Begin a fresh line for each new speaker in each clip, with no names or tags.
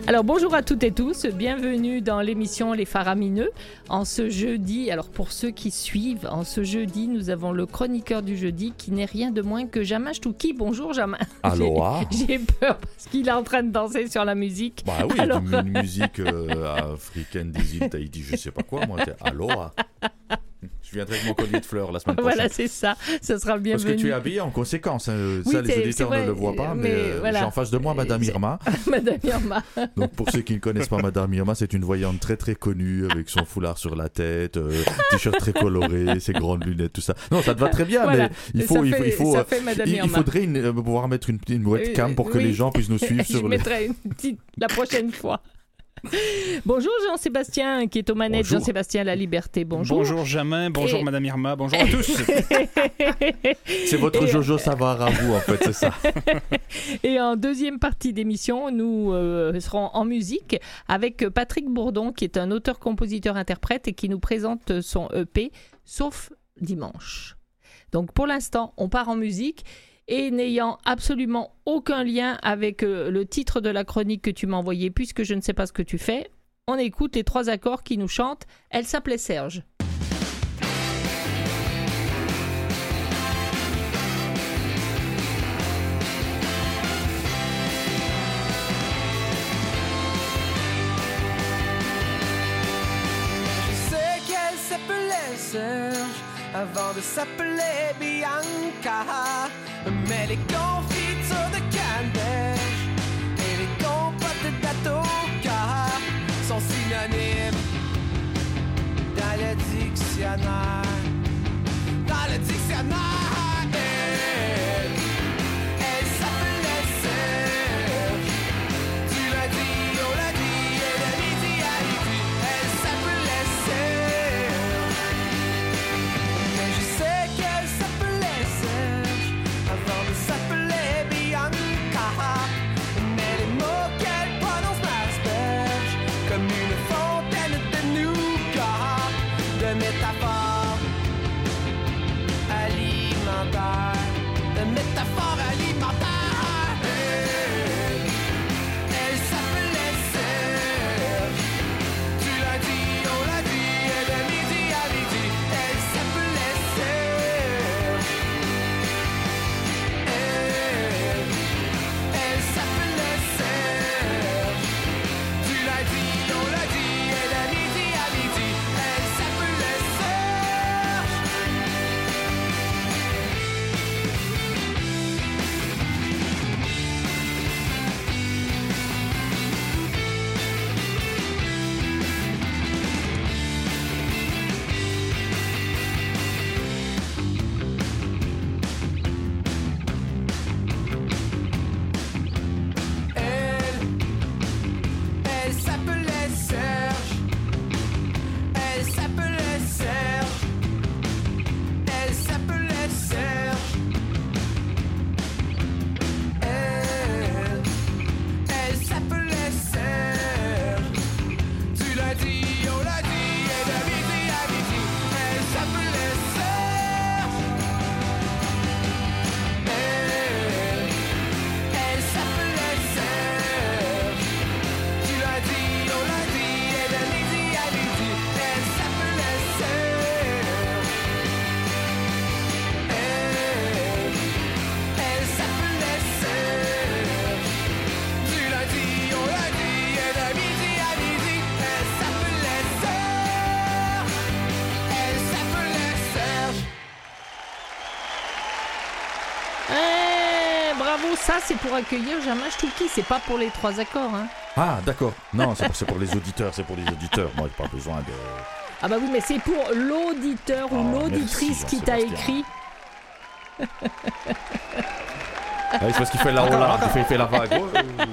Alors bonjour à toutes et tous, bienvenue dans l'émission Les Faramineux. En ce jeudi, alors pour ceux qui suivent, en ce jeudi, nous avons le chroniqueur du jeudi qui n'est rien de moins que Jamin Stouki. Bonjour Jamin.
Aloha.
J'ai peur parce qu'il est en train de danser sur la musique.
Bah oui,
Alors...
une musique africaine des îles Tahiti, je sais pas quoi, moi. Aloha. Je viendrai avec mon collier de fleurs la semaine prochaine.
Voilà, c'est ça. Ce sera le bienvenu.
Parce que tu es habillée en conséquence. Hein.
Oui,
ça, les auditeurs ne le voient pas, mais
voilà.
j'ai en face de moi Madame Irma.
Madame Irma.
Donc, pour ceux qui ne connaissent pas Madame Irma, c'est une voyante très très connue avec son foulard sur la tête, t-shirt très coloré, ses grandes lunettes, tout ça. Non, ça te va très bien,
voilà.
mais
ça fait Madame Irma.
il faudrait pouvoir mettre une webcam pour que les gens puissent nous suivre sur
Je mettrai une petite la prochaine fois. Bonjour Jean-Sébastien qui est aux manettes.
Bonjour.
Jean-Sébastien La Liberté, bonjour.
Bonjour Jamin, bonjour Madame Irma, bonjour à tous.
C'est votre Jojo Savard à vous en fait, c'est ça.
Et en deuxième partie d'émission, nous serons en musique avec Patrick Bourdon qui est un auteur, compositeur, interprète et qui nous présente son EP Sauf Dimanche. Donc pour l'instant, on part en musique. Et n'ayant absolument aucun lien avec le titre de la chronique que tu m'as envoyé, puisque je ne sais pas ce que tu fais, on écoute les 3 accords qui nous chantent. Elle s'appelait Serge.
Je sais qu'elle s'appelait Serge avant de s'appeler Bianca. Mais les confitures de canneberge et les compotes d'atoka sont synonymes dans le dictionnaire. Dans le dictionnaire, elle s'appelait Serge. Du lundi au lundi et de midi à midi, elle s'appelait Serge. Mais je sais qu'elle s'appelait Serge avant de s'appeler Bianca. Mais les mots qu'elle prononce m'aspergent comme une fontaine de nougat, de métaphores alimentaires, de métaphores alimentaires. Elle s'appelait Serge. Du lundi au lundi et de midi à midi, elle s'appelait Serge. Elle s'appelait Serge. Du lundi au lundi et de midi à midi, elle s'appelait Serge. Elle s'appelait Serge. Elle s'appelait Serge. Elle s'appelait Serge. Elle s'appelait Serge. Du lundi au lundi et de midi à midi, elle s'appelait Serge. Elle s'appelait Serge. Du lundi au lundi et de midi à midi, elle s'appelait Serge. Elle s'appelait Serge. Du lundi au lundi et de midi à midi, elle s'appelait Serge. Elle s'appelait Serge.
Bravo, ça c'est pour accueillir Jamin Stouki, c'est pas pour les 3 accords. Hein.
Ah, d'accord. Non, c'est pour les auditeurs, c'est pour les auditeurs. Moi, j'ai pas besoin de...
Ah bah oui, mais c'est pour l'auditeur ou l'auditrice
merci,
qui t'a
Jean-Sébastien.
écrit.
Ah oui, c'est parce qu'il fait la hola, il fait la vague.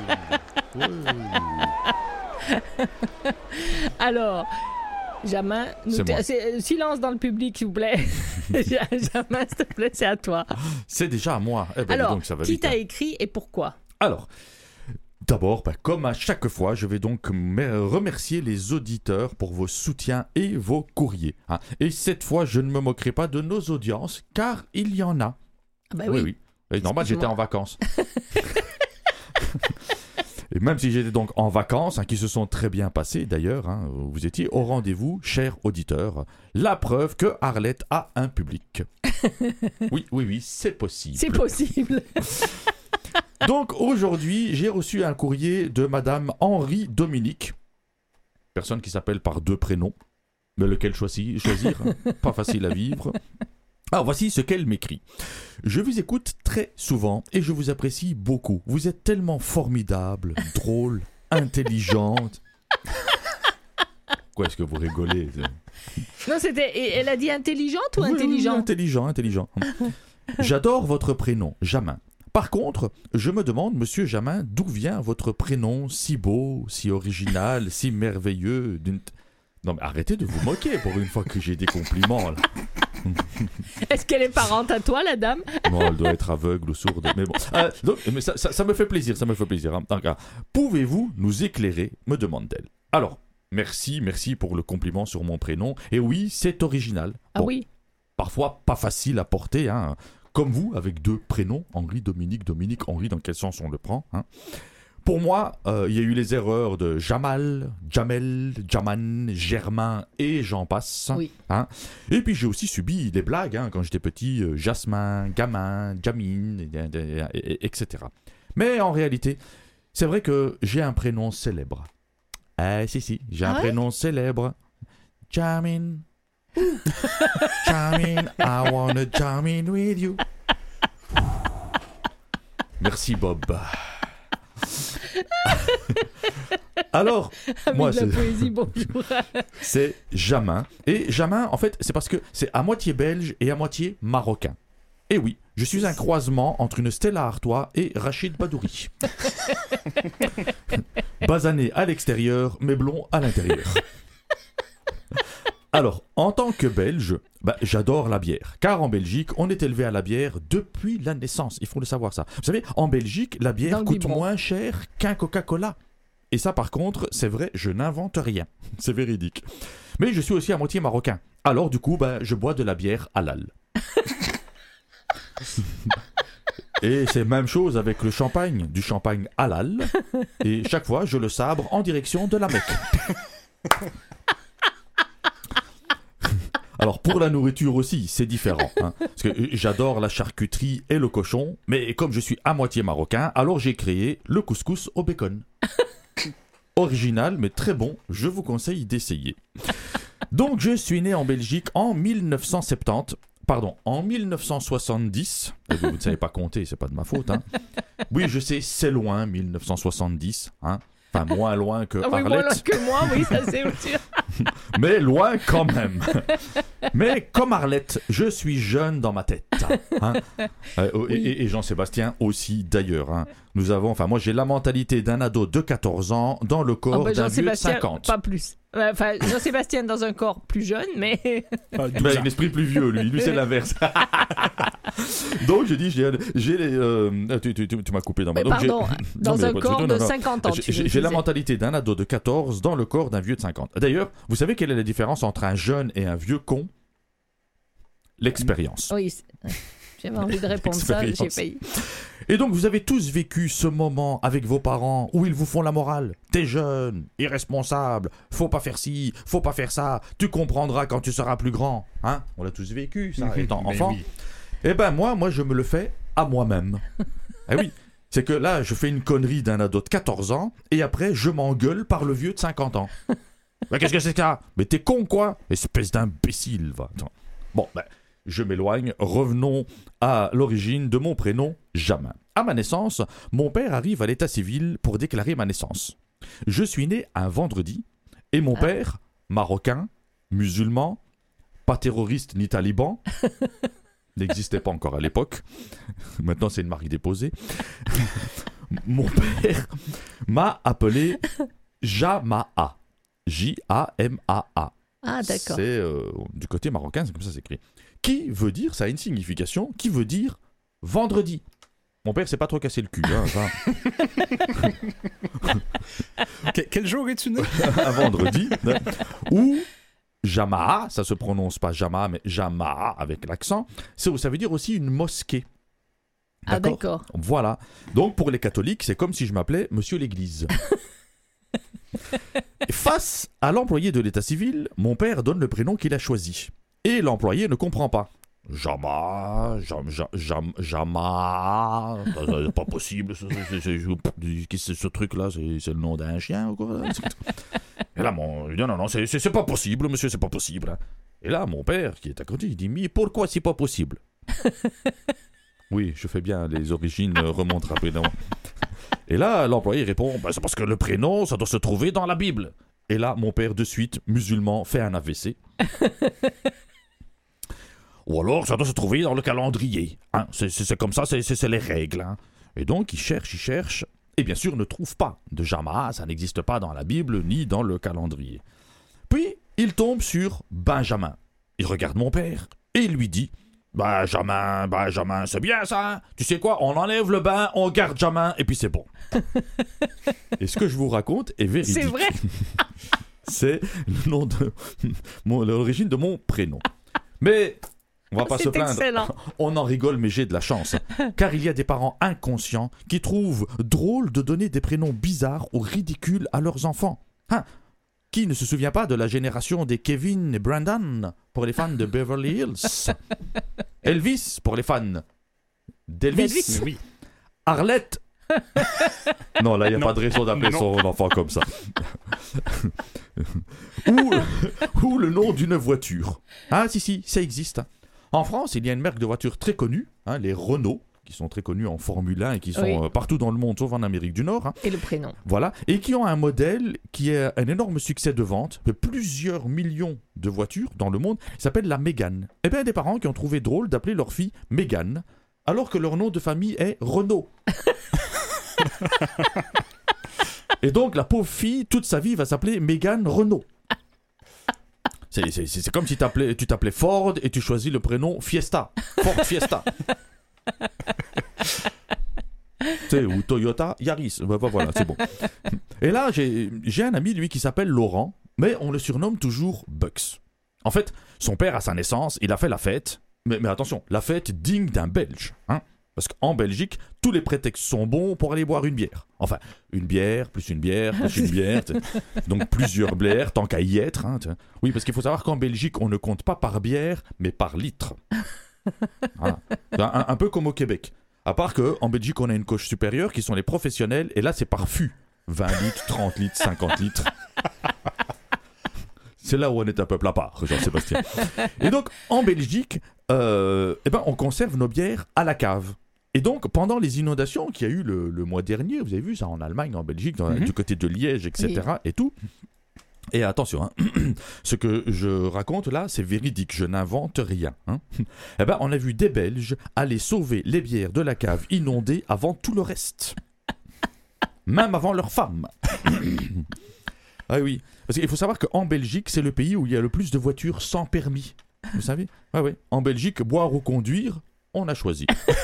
Alors, Jamin,
C'est moi.
silence dans le public, s'il vous plaît. Jamin, s'il te plaît, c'est à toi.
C'est déjà à moi. Eh ben,
Alors,
donc, ça va
qui
vite,
t'a
hein.
écrit et pourquoi?
Alors, d'abord, comme à chaque fois, je vais donc remercier les auditeurs pour vos soutiens et vos courriers. Hein. Et cette fois, je ne me moquerai pas de nos audiences, car il y en a.
Ah bah oui.
Oui. Et normal, j'étais en vacances. Et même si j'étais donc en vacances, qui se sont très bien passées d'ailleurs, vous étiez au rendez-vous, chers auditeurs. La preuve que Arlette a un public. Oui, c'est possible.
C'est possible.
Donc aujourd'hui, j'ai reçu un courrier de Madame Henri Dominique, personne qui s'appelle par 2 prénoms, mais lequel choisir pas facile à vivre. Alors voici ce qu'elle m'écrit. Je vous écoute très souvent et je vous apprécie beaucoup. Vous êtes tellement formidable, drôle, intelligente. Pourquoi est-ce que vous rigolez?
Non, elle a dit intelligente ou
Oui,
intelligent?
Intelligent. J'adore votre prénom, Jamin. Par contre, je me demande, monsieur Jamin, d'où vient votre prénom si beau, si original, si merveilleux Non mais arrêtez de vous moquer pour une fois que j'ai des compliments là.
Est-ce qu'elle est parente à toi, la dame?
Non, elle doit être aveugle ou sourde. Mais bon, mais ça me fait plaisir, Donc, pouvez-vous nous éclairer, me demande-t-elle. Alors, merci pour le compliment sur mon prénom. Et oui, c'est original.
Ah oui.
Parfois pas facile à porter, comme vous, avec 2 prénoms, Henri, Dominique, Henri, dans quel sens on le prend, Pour moi, il y a eu les erreurs de Jamal, Jamel, Jaman, Germain et j'en passe.
Oui.
Et puis j'ai aussi subi des blagues quand j'étais petit, Jasmin, Gamin, Jamine, etc. Mais en réalité, c'est vrai que j'ai un prénom célèbre. Si, j'ai un prénom célèbre. Jamin. Jamin, I wanna jamin with you. Merci Bob. Alors, moi,
de la poésie, bonjour.
C'est Jamin. Et Jamin, en fait, c'est parce que c'est à moitié belge et à moitié marocain. Et oui, je suis un croisement entre une Stella Artois et Rachid Badouri. Basané à l'extérieur, mais blond à l'intérieur. Alors, en tant que Belge, j'adore la bière. Car en Belgique, on est élevé à la bière depuis la naissance. Il faut le savoir ça. Vous savez, en Belgique, la bière coûte moins cher qu'un Coca-Cola. Et ça, par contre, c'est vrai, je n'invente rien. C'est véridique. Mais je suis aussi à moitié marocain. Alors, du coup, je bois de la bière halal. Et c'est même chose avec le champagne. Du champagne halal. Et chaque fois, je le sabre en direction de la Mecque. Alors pour la nourriture aussi, c'est différent. Parce que j'adore la charcuterie et le cochon, mais comme je suis à moitié marocain, alors j'ai créé le couscous au bacon. Original, mais très bon, je vous conseille d'essayer. Donc je suis né en Belgique en 1970. En 1970. Vous ne savez pas compter, c'est pas de ma faute. Oui, je sais, c'est loin, 1970. Enfin, moins loin que Arlette.
Moins loin que moi, oui, ça c'est sûr.
Mais loin quand même. Mais comme Arlette, je suis jeune dans ma tête. Et Jean-Sébastien aussi d'ailleurs. Nous avons, moi j'ai la mentalité d'un ado de 14 ans dans le corps d'un vieux de 50.
Pas plus. Jean-Sébastien dans un corps plus jeune, mais...
un esprit plus vieux, lui c'est l'inverse. Donc j'ai dit, tu m'as coupé dans ma...
Dans un corps de 50 ans.
J'ai la mentalité d'un ado de 14 dans le corps d'un vieux de 50. D'ailleurs, vous savez quelle est la différence entre un jeune et un vieux con? L'expérience.
Oui, j'avais envie de répondre ça, j'ai failli.
Et donc, vous avez tous vécu ce moment avec vos parents où ils vous font la morale. T'es jeune, irresponsable, faut pas faire ci, faut pas faire ça, tu comprendras quand tu seras plus grand. On l'a tous vécu, ça, étant enfant. Oui. Eh ben, moi, je me le fais à moi-même. Eh oui, c'est que là, je fais une connerie d'un ado de 14 ans et après, je m'engueule par le vieux de 50 ans. Mais qu'est-ce que c'est que ça? Mais t'es con, quoi? Espèce d'imbécile, va. Bon, je m'éloigne. Revenons à l'origine de mon prénom, Jamin. À ma naissance, mon père arrive à l'état civil pour déclarer ma naissance. Je suis né un vendredi et mon père, marocain, musulman, pas terroriste ni taliban, n'existait pas encore à l'époque. Maintenant, c'est une marque déposée. Mon père m'a appelé Jamaa. J-A-M-A-A.
Ah, d'accord.
C'est du côté marocain, c'est comme ça s'écrit. Qui veut dire, ça a une signification, qui veut dire vendredi. Mon père s'est pas trop cassé le cul.
Quel jour es-tu né?
Un vendredi. Ou Jamaa, ça se prononce pas Jamaa, mais Jamaa avec l'accent. Ça veut dire aussi une mosquée.
Ah, d'accord.
Voilà. Donc, pour les catholiques, c'est comme si je m'appelais Monsieur l'Église. Face à l'employé de l'état civil, mon père donne le prénom qu'il a choisi. Et l'employé ne comprend pas. Jama, Jama, c'est pas possible, qu'est-ce que c'est ce truc-là, c'est le nom d'un chien ou quoi? Et là, il dit non, c'est pas possible, monsieur, c'est pas possible. Et là, mon père, qui est à côté, il dit, mais pourquoi c'est pas possible? Oui, je fais bien, les origines remontent rapidement. Et là, l'employé répond, c'est parce que le prénom, ça doit se trouver dans la Bible. Et là, mon père, de suite, musulman, fait un AVC. Ou alors, ça doit se trouver dans le calendrier. Hein. C'est comme ça, c'est les règles. Hein. Et donc, il cherche, et bien sûr, ne trouve pas de Jama, ça n'existe pas dans la Bible, ni dans le calendrier. Puis, il tombe sur Benjamin. Il regarde mon père, et il lui dit, Benjamin, c'est bien ça, hein. Tu sais quoi, on enlève le bain, on garde Jamin, et puis c'est bon. Et ce que je vous raconte est véridique.
C'est vrai.
C'est le nom de l'origine de mon prénom. Mais on va pas se plaindre.
Excellent.
On en rigole, mais j'ai de la chance. Car il y a des parents inconscients qui trouvent drôle de donner des prénoms bizarres ou ridicules à leurs enfants. Hein? Qui ne se souvient pas de la génération des Kevin et Brandon pour les fans de Beverly Hills? Elvis pour les fans d'Elvis.
Oui.
Arlette. Non, là, il n'y a pas de raison d'appeler son enfant comme ça. ou le nom d'une voiture. Ah, si, ça existe. En France, il y a une marque de voiture très connue, hein, les Renault, qui sont très connus en Formule 1 et qui sont partout dans le monde, sauf en Amérique du Nord. Hein.
Et le prénom.
Voilà, et qui ont un modèle qui est un énorme succès de vente, de plusieurs millions de voitures dans le monde, qui s'appelle la Mégane. Eh bien, des parents qui ont trouvé drôle d'appeler leur fille Mégane, alors que leur nom de famille est Renault. Et donc, la pauvre fille, toute sa vie, va s'appeler Mégane Renault. C'est comme si tu t'appelais Ford et tu choisis le prénom Fiesta. Ford Fiesta. Ou Toyota Yaris. Voilà, c'est bon. Et là, j'ai un ami, lui, qui s'appelle Laurent, mais on le surnomme toujours Bucks. En fait, son père, à sa naissance, il a fait la fête, mais attention, la fête digne d'un Belge. Hein, parce qu'en Belgique, tous les prétextes sont bons pour aller boire une bière. Enfin, une bière, plus une bière, plus une bière. Donc plusieurs bières, tant qu'à y être. Hein, oui, parce qu'il faut savoir qu'en Belgique, on ne compte pas par bière, mais par litre. Voilà. Un peu comme au Québec. À part qu'en Belgique, on a une coche supérieure qui sont les professionnels, et là, c'est par fût. 20 litres, 30 litres, 50 litres. C'est là où on est un peuple à part, Jean-Sébastien. Et donc, en Belgique, on conserve nos bières à la cave. Et donc, pendant les inondations qu'il y a eu le mois dernier, vous avez vu ça en Allemagne, en Belgique, du côté de Liège, etc., et tout. Et attention, hein, ce que je raconte là, c'est véridique, je n'invente rien. Hein. On a vu des Belges aller sauver les bières de la cave inondées avant tout le reste. Même avant leurs femmes. Ah oui, parce qu'il faut savoir qu'en Belgique, c'est le pays où il y a le plus de voitures sans permis. Vous savez ? Ah oui. En Belgique, boire ou conduire, on a choisi.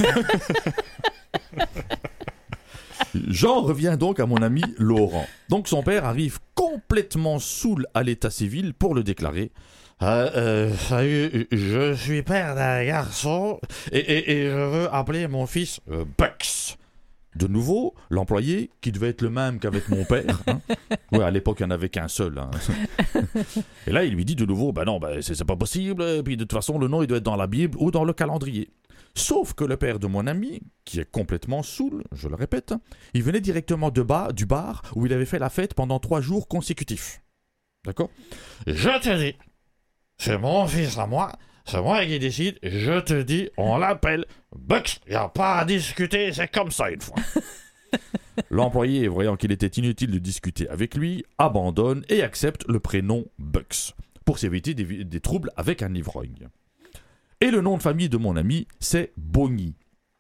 J'en reviens donc à mon ami Laurent. Donc son père arrive complètement saoul à l'état civil pour le déclarer. Salut, je suis père d'un garçon et je veux appeler mon fils Bucks. De nouveau, l'employé, qui devait être le même qu'avec mon père. Hein. Ouais, à l'époque, il n'y en avait qu'un seul. Hein. Et là, il lui dit de nouveau, non, c'est pas possible. Et puis de toute façon, le nom, il doit être dans la Bible ou dans le calendrier. Sauf que le père de mon ami, qui est complètement saoul, je le répète, il venait directement du bar où il avait fait la fête pendant 3 jours consécutifs. D'accord ? Je te dis, c'est mon fils à moi, c'est moi qui décide, je te dis, on l'appelle Bucks, il n'y a pas à discuter, c'est comme ça une fois. L'employé, voyant qu'il était inutile de discuter avec lui, abandonne et accepte le prénom Bucks, pour s'éviter des troubles avec un ivrogne. Et le nom de famille de mon ami, c'est Bogny.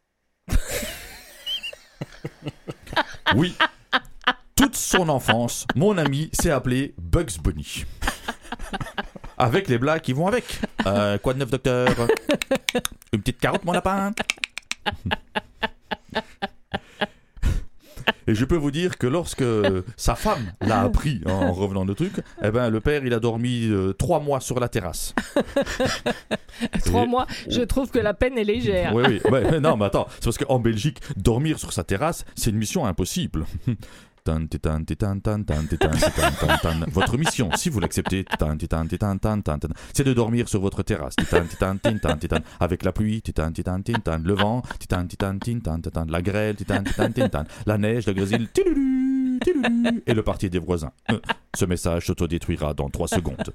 Oui, toute son enfance, mon ami s'est appelé Bugs Bunny. Avec les blagues qui vont avec. Quoi de neuf, docteur? Une petite carotte, mon lapin? Et je peux vous dire que lorsque sa femme l'a appris en revenant de truc, eh ben, le père, il a dormi 3 mois sur la terrasse.
3 mois, je trouve que la peine est légère.
Oui, oui. Ouais, non, mais attends, c'est parce qu'en Belgique, dormir sur sa terrasse, c'est une mission impossible. Tan, titan, titan, tan, tan, titan, titan, tan, tan. Votre mission, si vous l'acceptez, tan, titan, titan, tan, tan, tan, c'est de dormir sur votre terrasse. Titan, titan, titan, titan, avec la pluie, titan, titan, titan, le vent, titan, titan, titan, titan, la grêle, titan, titan, titan, la neige, le grésil, tilulu, tilulu, et le parti des voisins. Ce message s'autodétruira dans 3 secondes.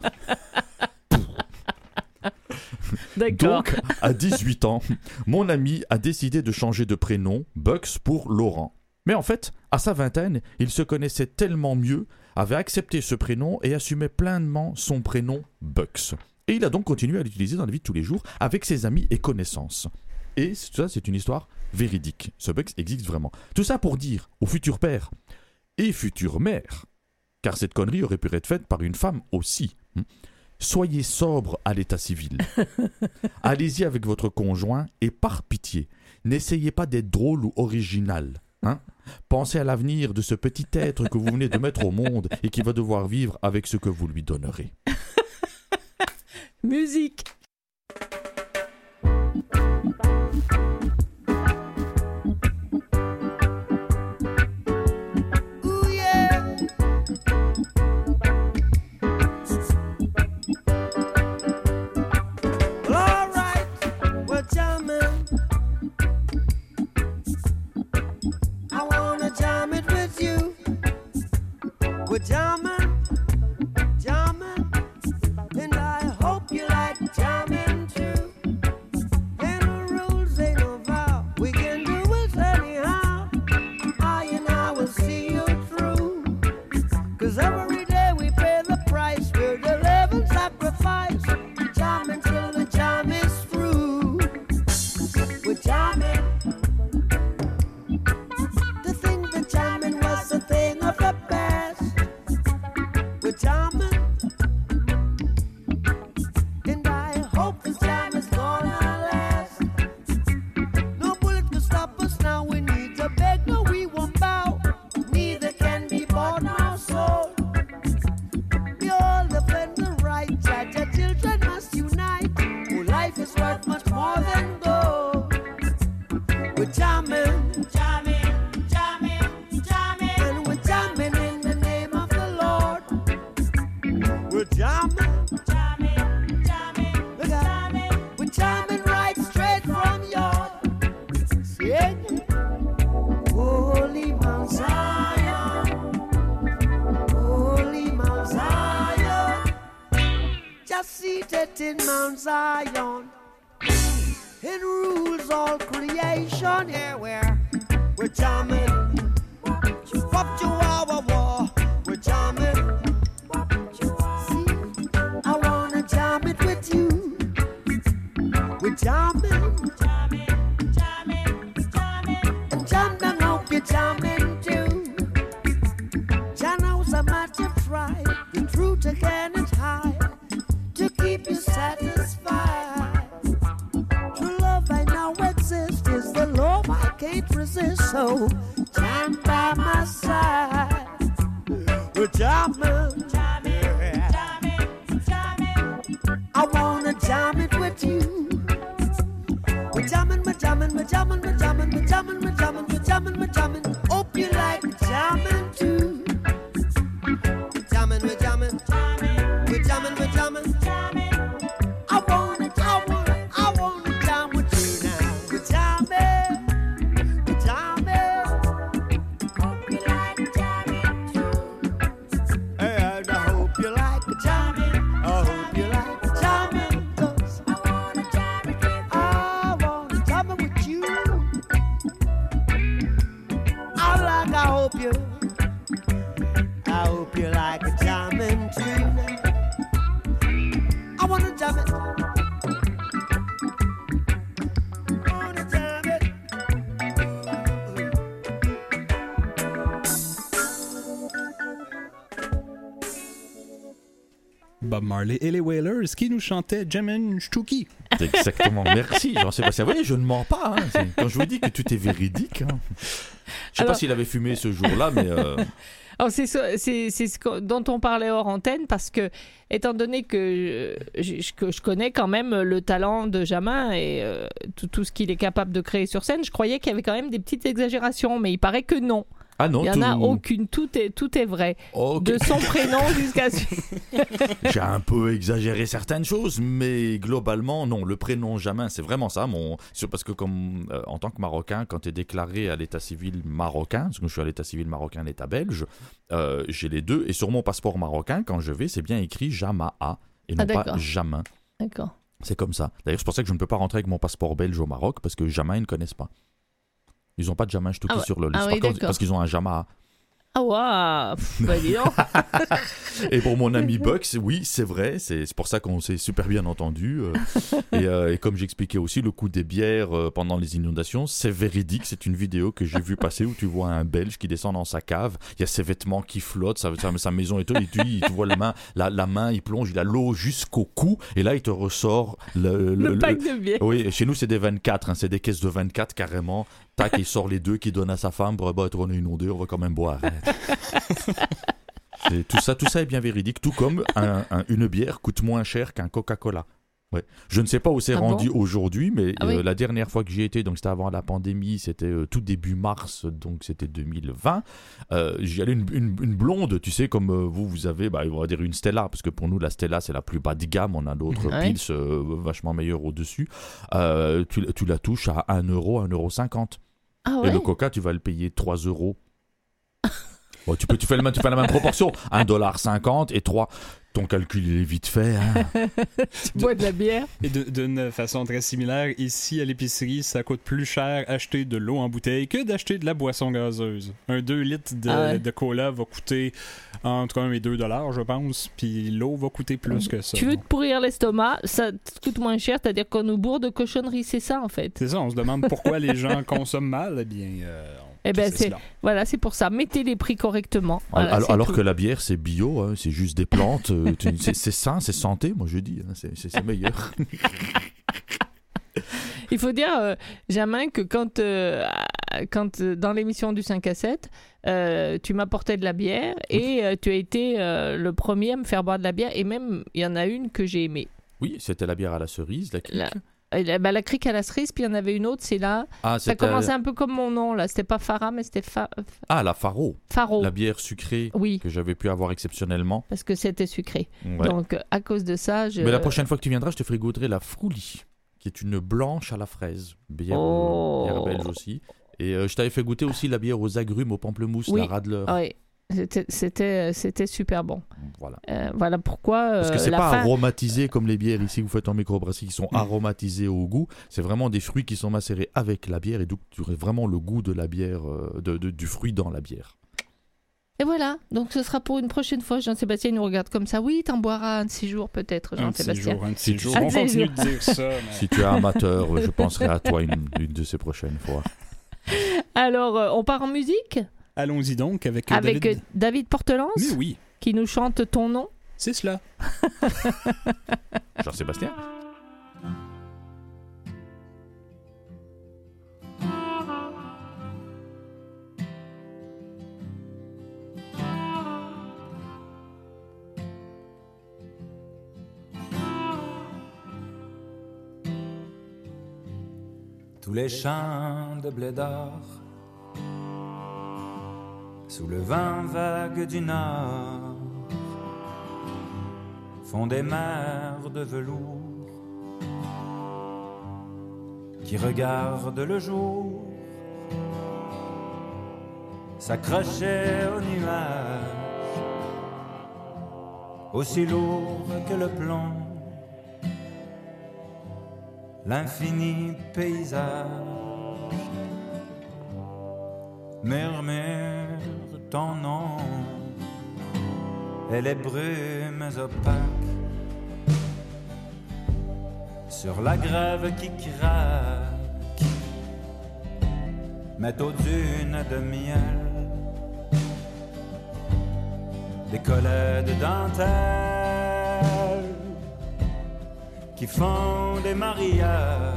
D'accord.
Donc, à 18 ans, mon ami a décidé de changer de prénom, Bucks, pour Laurent. Mais en fait, à sa vingtaine, il se connaissait tellement mieux, avait accepté ce prénom et assumait pleinement son prénom Bucks. Et il a donc continué à l'utiliser dans la vie de tous les jours avec ses amis et connaissances. Et ça, c'est une histoire véridique. Ce Bucks existe vraiment. Tout ça pour dire au futur père et future mère, car cette connerie aurait pu être faite par une femme aussi. Soyez sobre à l'état civil. Allez-y avec votre conjoint et par pitié, n'essayez pas d'être drôle ou original. Pensez à l'avenir de ce petit être que vous venez de mettre au monde et qui va devoir vivre avec ce que vous lui donnerez.
Musique.
Ooh, yeah. Well, all right, we're jamming. I wanna jam it with you. We're jamming, jamming, and I hope you like jamming too. And the rules ain't no vow, we can do it anyhow. I and I will see you through. 'Cause every day we pay the price, we're the living sacrifice. Jamming till the jam is through. We're jamming. To think that jamming was a thing of the past. We're jamming. And I hope this jam is gonna last. No bullet can stop us now. We need to beg, no, we won't bow. Neither can be bought nor sold. We all defend the right. Judge, our children must unite. Oh, life is worth much more than gold. We're jamming, jamming, jamming, jamming, and we're jamming in the name of the Lord. We're jamming, jamming, jamming, we're jamming right straight from your sing. Holy Mount Zion, Holy Mount Zion, just seated in Mount Zion. It rules all creation. Yeah, we're jamming. Wop Chihuahua war. We're jamming. See, I wanna jam it with you. We're jamming, jamming, jamming, jamming, and jam down, hope you're jamming too. Jah knows how much you try. The truth again is high to keep you satisfied. True love I know exists is the love I can't resist. So jam by my side. We're jamming, jamming, jamming, jamming. I wanna jam it with you. We're jamming, we're jamming, we're jamming, we're jamming, we're jamming, we're jamming, we're jamming, we're jamming. Hope you like jamming too. We're jamming, we're jamming, we're jamming, we're jamming, jamming. I wanna jam with you now. We're jamming, we're jamming. Hope you like jamming too. And I hope you like jamming. I hope you like jamming. 'Cause I wanna jam with you. I wanna jam with you. I hope you like jamming too. I wanna jam it. I wanna jam it.
Bob Marley et les Wailers qui nous chantaient Jammin' Chouki.
Exactement. Merci, Jean-Sébastien. Vous voyez, je ne mens pas. Quand je vous dis que tout est véridique. Je ne sais pas s'il avait fumé ce jour-là, mais...
Alors, c'est ce dont on parlait hors antenne, parce que, étant donné que je connais quand même le talent de Jamin et tout ce qu'il est capable de créer sur scène, je croyais qu'il y avait quand même des petites exagérations, mais il paraît que non.
Ah non,
il n'y en a aucune, tout est vrai.
Okay.
De son prénom jusqu'à...
J'ai un peu exagéré certaines choses, mais globalement, non, le prénom Jamin, c'est vraiment ça. C'est parce que en tant que Marocain, quand tu es déclaré à l'état civil marocain, parce que je suis à l'état civil marocain, l'état belge, j'ai les deux, et sur mon passeport marocain, quand je vais, c'est bien écrit Jamaa, et non pas Jamin.
D'accord.
C'est comme ça. D'ailleurs, c'est pour ça que je ne peux pas rentrer avec mon passeport belge au Maroc, parce que Jamin, ils ne connaissent pas. Ils n'ont pas de Jamin Chtouki sur le liste. Par contre, parce qu'ils ont un Jamaa.
Ah waouh, bah dis donc.
Et pour mon ami Bucks, oui, c'est vrai, c'est pour ça qu'on s'est super bien entendu. Et comme j'expliquais aussi, le coût des bières pendant les inondations, c'est véridique. C'est une vidéo que j'ai vue passer où tu vois un Belge qui descend dans sa cave, il y a ses vêtements qui flottent, sa maison et tout, et tu vois la main, il plonge, il a l'eau jusqu'au cou, et là il te ressort
le pack de bière.
Oui, chez nous c'est des 24, c'est des caisses de 24 carrément. Tac, il sort les deux qu'il donne à sa femme. On est inondé, on va quand même boire. Tout ça est bien véridique. Tout comme une bière coûte moins cher qu'un Coca-Cola. Ouais. Je ne sais pas où c'est rendu aujourd'hui, mais la dernière fois que j'y étais, donc c'était avant la pandémie, c'était tout début mars, donc c'était 2020. J'y allais une blonde, tu sais, comme vous avez, on va dire une Stella, parce que pour nous la Stella c'est la plus bas de gamme, on a d'autres pils vachement meilleurs au-dessus. Tu la touches à 1 euro, 1,50 €. Ah ouais. Et le Coca, tu vas le payer 3 €. Bon, tu fais la même proportion, 1,50 $ et 3. Ton calcul, il est vite fait. Hein.
Tu bois de la bière.
Et d'une façon très similaire, ici à l'épicerie, ça coûte plus cher acheter de l'eau en bouteille que d'acheter de la boisson gazeuse. Un 2 litres de cola va coûter entre 1 et 2 $, je pense, puis l'eau va coûter plus que ça.
Tu veux te pourrir l'estomac, ça te coûte moins cher, c'est-à-dire qu'on nous bourre de cochonneries, c'est ça en fait.
C'est ça, on se demande pourquoi les gens consomment mal, eh bien...
c'est pour ça. Mettez les prix correctement. Voilà,
alors que la bière, c'est bio, hein, c'est juste des plantes. C'est sain, c'est santé, moi je dis. Hein, c'est meilleur.
Il faut dire, Jamin, que quand dans l'émission du 5 à 7, tu m'apportais de la bière et tu as été le premier à me faire boire de la bière. Et même, il y en a une que j'ai aimée.
Oui, c'était la bière à la cerise, la crique.
La crique à la cerise, puis il y en avait une autre, c'est là. Ça commençait un peu comme mon nom, là. C'était pas Farah, mais c'était
la Faro.
Faro.
La bière sucrée que j'avais pu avoir exceptionnellement.
Parce que c'était sucré. Ouais. Donc, à cause de ça,
Mais la prochaine fois que tu viendras, je te ferai goûter la Frouli, qui est une blanche à la fraise. Bière belge aussi. Et je t'avais fait goûter aussi la bière aux agrumes, au pamplemousse, la Radler.
Oui. C'était super bon.
Voilà.
Voilà pourquoi.
Parce que c'est pas aromatisé comme les bières ici que vous faites en microbrasserie qui sont aromatisées au goût. C'est vraiment des fruits qui sont macérés avec la bière et donc tu aurais vraiment le goût de la bière, du fruit dans la bière.
Et voilà, donc ce sera pour une prochaine fois. Jean-Sébastien nous regarde comme ça. Oui, t'en boiras un de 6 jours peut-être, Jean-Sébastien.
Un de 6 jours. On continue de dire ça. Mais...
Si tu es amateur, je penserai à toi une de ces prochaines fois.
Alors, on part en musique ?
Allons-y donc avec
David Portelance.
Mais oui.
Qui nous chante Ton nom.
C'est cela.
Jean-Sébastien.
Tous les champs de blé d'or sous le vent vague du nord font des mers de velours qui regardent le jour s'accrocher aux nuages aussi lourd que le plomb, l'infini paysage murmure ton nom et les brumes opaques sur la grève qui craque mettent aux dunes de miel des collets de dentelle qui font des mariages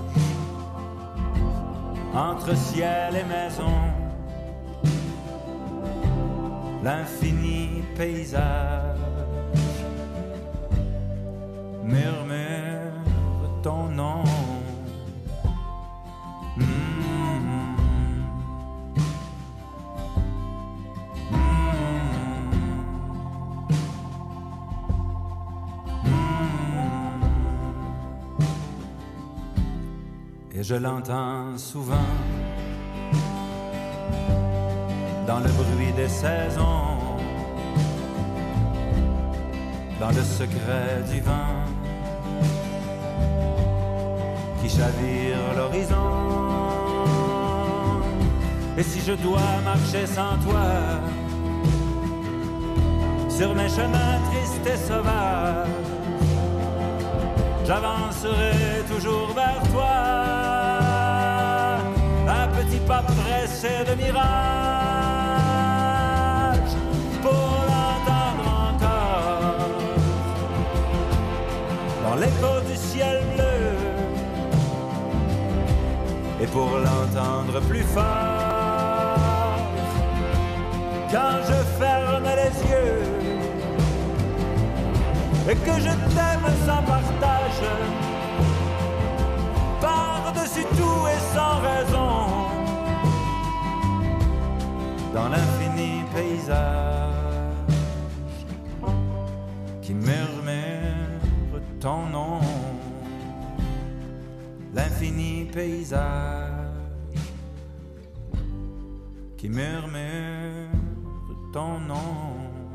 entre ciel et maison, l'infini paysage murmure ton nom. Et je l'entends souvent dans le bruit des saisons, dans le secret du vent qui chavire l'horizon. Et si je dois marcher sans toi sur mes chemins tristes et sauvages, j'avancerai toujours vers toi, un petit pas pressé de mirage, pour l'entendre encore dans l'écho du ciel bleu, et pour l'entendre plus fort quand je ferme les yeux et que je t'aime sans partage, par-dessus tout et sans raison, dans l'infini paysage qui murmure ton nom, l'infini paysage qui murmure ton nom.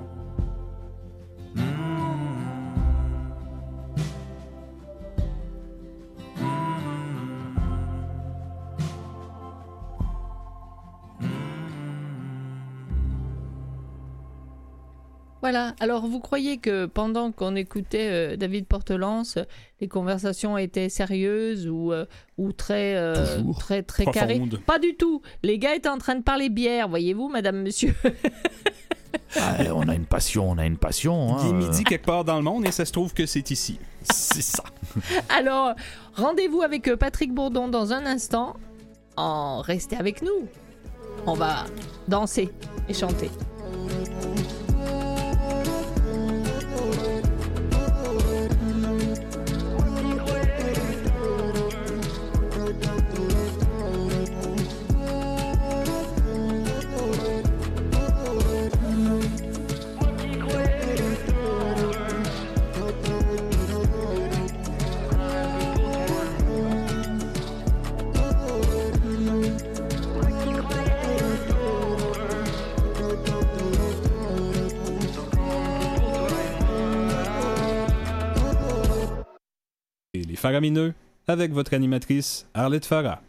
Voilà, alors vous croyez que pendant qu'on écoutait David Portelance, les conversations étaient sérieuses ou très carrées? Pas du tout. Les gars étaient en train de parler bière, voyez-vous, madame, monsieur.
On a une passion, Hein.
Il est midi quelque part dans le monde et ça se trouve que c'est ici.
C'est ça.
Alors, rendez-vous avec Patrick Bourdon dans un instant. Restez avec nous. On va danser et chanter.
Les Faramineux, avec votre animatrice Arlette Farah.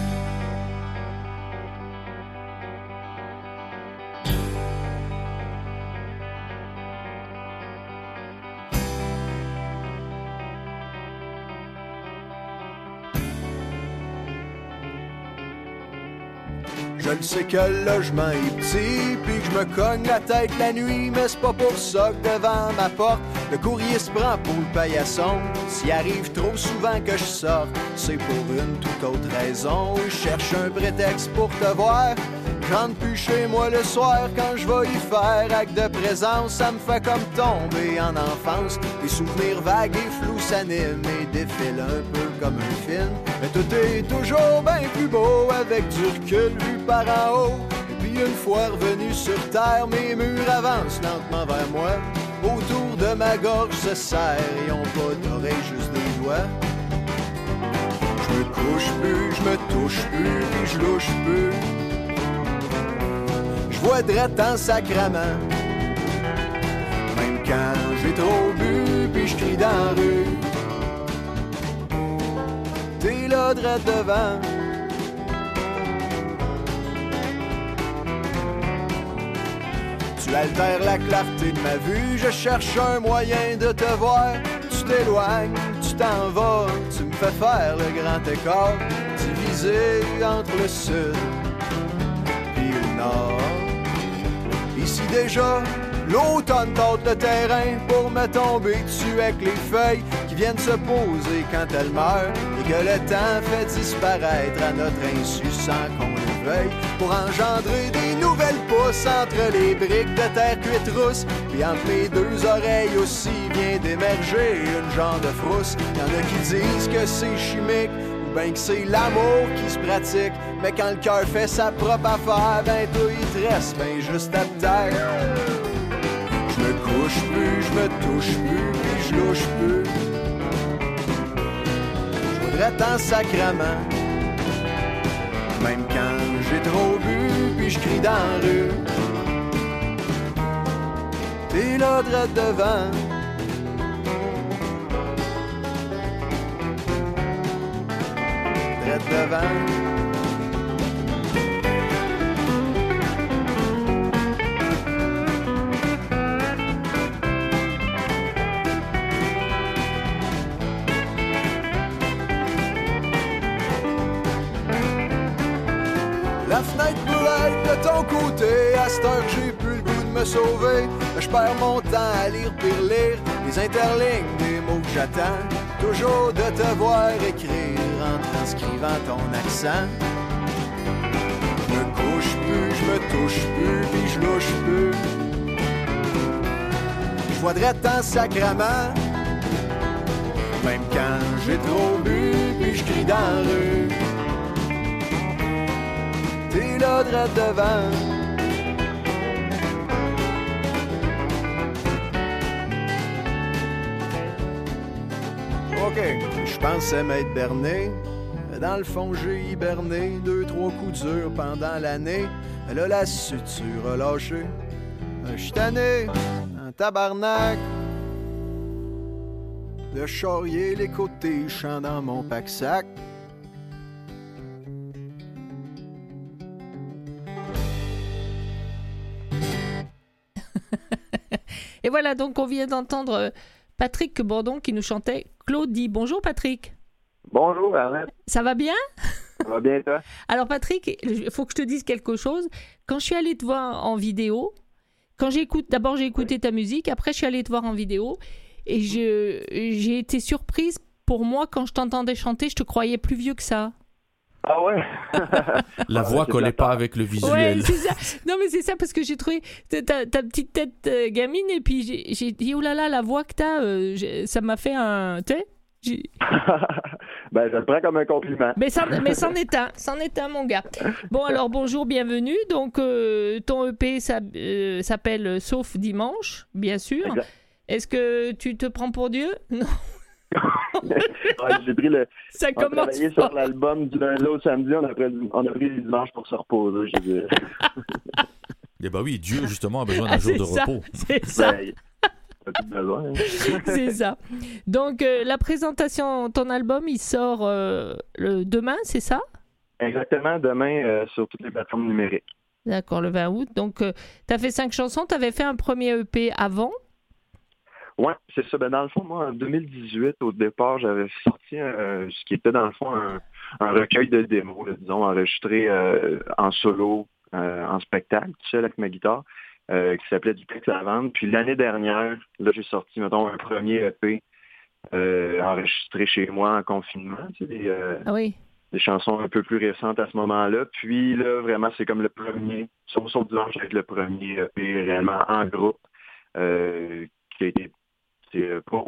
Je le sais que le logement est petit, puis que je me cogne la tête la nuit, mais c'est pas pour ça que devant ma porte, le courrier se prend pour le paillasson. S'il arrive trop souvent que je sorte, c'est pour une toute autre raison. Je cherche un prétexte pour te voir, je rentre plus chez moi le soir quand je vais y faire acte de présence. Ça me fait comme tomber en enfance, des souvenirs vagues et flous s'animent et défilent un peu comme un film. Mais tout est toujours bien plus beau avec du recul vu par en haut. Et puis une fois revenu sur terre, mes murs avancent lentement vers moi. Autour de ma gorge se serre, ils ont pas d'oreilles, juste des doigts. Je me couche plus, je me touche plus, puis je louche plus. Je vois drette en sacrament, même quand j'ai trop bu, puis je crie dans la rue. T'es là drette devant. Tu altères la clarté de ma vue, je cherche un moyen de te voir. Tu t'éloignes, tu t'en vas, tu me fais faire le grand écart, divisé entre le sud et le nord. Ici déjà, l'automne tâte le terrain pour me tomber dessus avec les feuilles qui viennent se poser quand elle meurt et que le temps fait disparaître à notre insu sans qu'on le veuille pour engendrer des nouvelles pousses entre les briques de terre cuite rousse. Puis entre mes deux oreilles aussi vient d'émerger une genre de frousse. Y'en a qui disent que c'est chimique ou ben que c'est l'amour qui se pratique. Mais quand le cœur fait sa propre affaire, ben toi il te reste ben juste à terre. Je me couche plus, je me touche plus, puis je louche plus. Je voudrais tant sacrement, même quand j'ai trop bu, puis je crie dans la rue. T'es là droit devant. Droit devant. La fenêtre peut être de ton côté, à cette heure j'ai plus le goût de me sauver. Mais je perds mon temps à lire puis relire les interlignes des mots que j'attends. Toujours de te voir écrire en transcrivant ton accent. Je me couche plus, je me touche plus, puis je louche plus. Je voudrais tant sacrement, même quand j'ai trop bu, puis je crie dans la rue. T'es là droit devant. OK, je pensais m'être berné. Mais dans le fond, j'ai hiberné 2-3 coups durs pendant l'année. Là, la suture a lâché. Je suis tanné, en tabarnak, de charrier les côtés chant dans mon pack-sac.
Et voilà, donc on vient d'entendre Patrick Bourdon qui nous chantait Claudie. Bonjour Patrick.
Bonjour Arlette.
Ça va bien?
Ça va bien toi?
Alors Patrick, il faut que je te dise quelque chose. Quand je suis allée te voir en vidéo, d'abord j'ai écouté ta musique, après je suis allée te voir en vidéo et j'ai été surprise. Pour moi, quand je t'entendais chanter, je te croyais plus vieux que ça.
Ah ouais?
La voix collait pas avec le visuel.
Ouais, c'est ça. Non, mais c'est ça, parce que j'ai trouvé ta petite tête gamine, et puis j'ai dit, oh là là, la voix que t'as, ça m'a fait un... Tu sais?
Ben, je le prends comme un compliment.
Mais c'en est un, mon gars. Bon, alors, bonjour, bienvenue. Donc, ton EP s'appelle Sauf Dimanche, bien sûr.
Exact.
Est-ce que tu te prends pour Dieu? Non.
Ouais, j'ai pris
Ça
on a
commence
travaillé
pas.
sur l'album du lundi au samedi, on a pris les dimanches pour se reposer. J'ai dit.
Et bah oui, Dieu justement a besoin d'un jour de
ça,
repos.
c'est ça.
Ben, pas tout besoin. Hein.
C'est ça. Donc, la présentation, ton album, il sort demain, c'est ça?
Exactement, demain sur toutes les plateformes numériques.
D'accord, le 20 août. Donc, tu as fait 5 chansons. Tu avais fait un premier EP avant?
Ouais, c'est ça. Ben, dans le fond, moi, en 2018, au départ, j'avais sorti ce qui était, dans le fond, un recueil de démos, là, disons, enregistré en solo, en spectacle, tout seul avec ma guitare, qui s'appelait Du texte à vendre. Puis l'année dernière, là, j'ai sorti, mettons, un premier EP enregistré chez moi en confinement. Tu sais,
Ah oui.
des chansons un peu plus récentes à ce moment-là. Puis là, vraiment, c'est comme le premier, sauf dimanche, avec le premier EP réellement en groupe, qui a été... C'est pas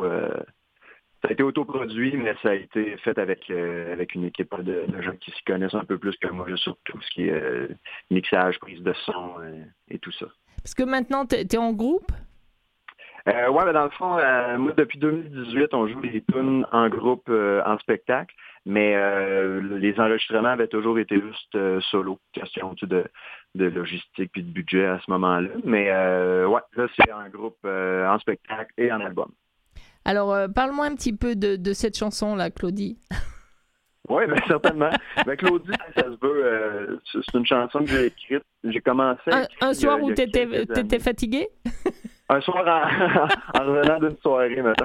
ça a été autoproduit, mais ça a été fait avec une équipe de gens qui s'y connaissent un peu plus que moi, sur tout ce qui est mixage, prise de son et tout ça.
Parce que maintenant, t'es en groupe?
Ouais, mais dans le fond, moi, depuis 2018, on joue les tunes en groupe, en spectacle, mais les enregistrements avaient toujours été juste solo, question de logistique puis de budget à ce moment-là. Mais ouais, là, c'est en groupe, en spectacle et en album.
Alors, parle-moi un petit peu de cette chanson-là, Claudie.
Oui, bien certainement. Ben, Claudie, ça se veut, c'est une chanson que j'ai écrite. J'ai commencé à écrire
Un soir
il y
où
a quelques
t'étais
années.
fatigué?
Un soir en revenant d'une soirée, maintenant.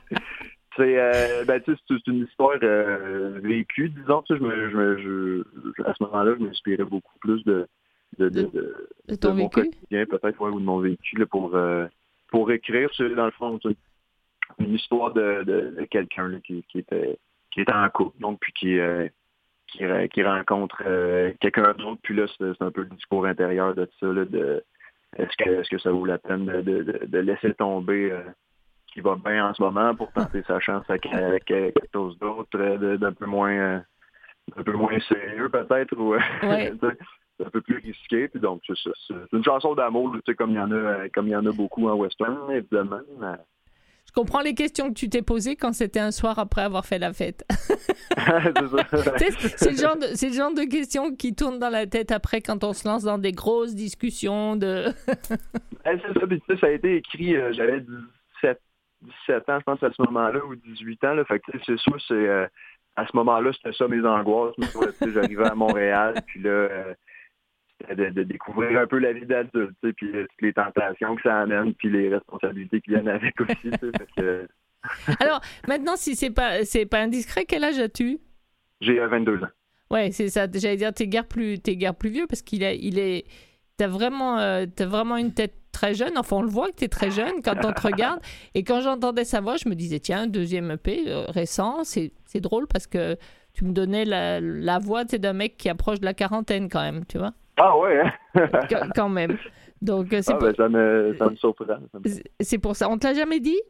C'est une histoire vécue, disons. Tu sais, à ce moment-là, je m'inspirais beaucoup plus de
ton
mon
vécu?
quotidien, peut-être, ouais, ou de mon vécu là, pour écrire. Dans le fond, une histoire de quelqu'un là, qui était en couple, donc puis qui rencontre quelqu'un d'autre, puis là, c'est un peu le discours intérieur de ça, là, de est-ce que ça vaut la peine de laisser tomber ce qui va bien en ce moment pour tenter sa chance avec quelque chose d'autre, d'un peu moins sérieux peut-être, ou
Ouais.
c'est un peu plus risqué, puis donc c'est ça. C'est une chanson d'amour, tu sais, comme il y en a beaucoup en western, évidemment. Mais...
Je comprends les questions que tu t'es posées quand c'était un soir après avoir fait la fête.
c'est ça.
Tu sais, c'est le genre de questions qui tournent dans la tête après quand on se lance dans des grosses discussions de...
C'est ça, puis tu sais, ça a été écrit, j'avais 17 ans, je pense, à ce moment-là, ou 18 ans, là, fait que tu sais, c'est sûr, à ce moment-là, c'était ça mes angoisses. Tu sais, j'arrivais à Montréal, puis là, c'était de découvrir un peu la vie d'adulte, tu sais, puis toutes les tentations que ça amène, puis les responsabilités qui viennent avec aussi. Tu sais, fait que...
Alors, maintenant, si c'est pas indiscret, quel âge as-tu?
J'ai 22 ans.
Ouais, c'est ça. J'allais dire, t'es guère plus vieux parce t'as vraiment une tête très jeune. Enfin, on le voit que t'es très jeune quand on te regarde. Et quand j'entendais sa voix, je me disais, tiens, deuxième EP récent, c'est drôle parce que tu me donnais la voix, tu sais, d'un mec qui approche de la quarantaine quand même, tu vois.
Ah ouais, hein?
Quand même. Donc, c'est
ça me surprend.
C'est pour ça. On te l'a jamais dit?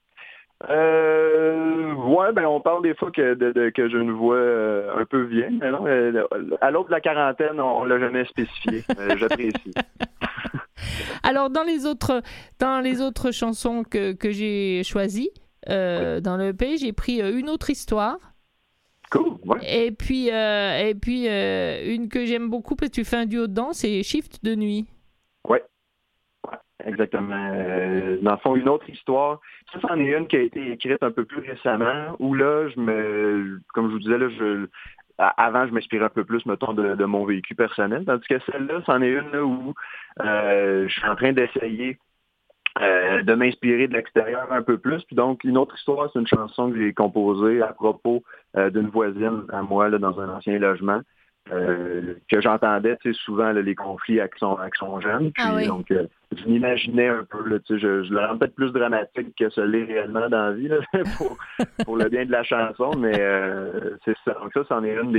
Ouais, ben on parle des fois que j'ai une voix un peu vieille, mais non, à l'autre de la quarantaine, on l'a jamais spécifié. J'apprécie.
Alors, dans les autres chansons que j'ai choisies, dans le EP, j'ai pris une autre histoire.
Cool, ouais.
Et puis une que j'aime beaucoup parce que tu fais un duo dedans, c'est Shift de nuit.
Ouais. Exactement. Dans le fond, une autre histoire. Ça, c'en est une qui a été écrite un peu plus récemment, où là, comme je vous disais, là, avant, je m'inspirais un peu plus, mettons, de mon vécu personnel. Tandis que celle-là, c'en est une là, où je suis en train d'essayer de m'inspirer de l'extérieur un peu plus. Puis donc, une autre histoire, c'est une chanson que j'ai composée à propos d'une voisine à moi là, dans un ancien logement. Que j'entendais souvent là, les conflits avec son jeune. Puis,
oui.
donc, je m'imaginais un peu, là, je le rends peut-être plus dramatique que ce l'est réellement dans la vie là, pour le bien de la chanson, mais c'est ça. Donc ça, c'en est une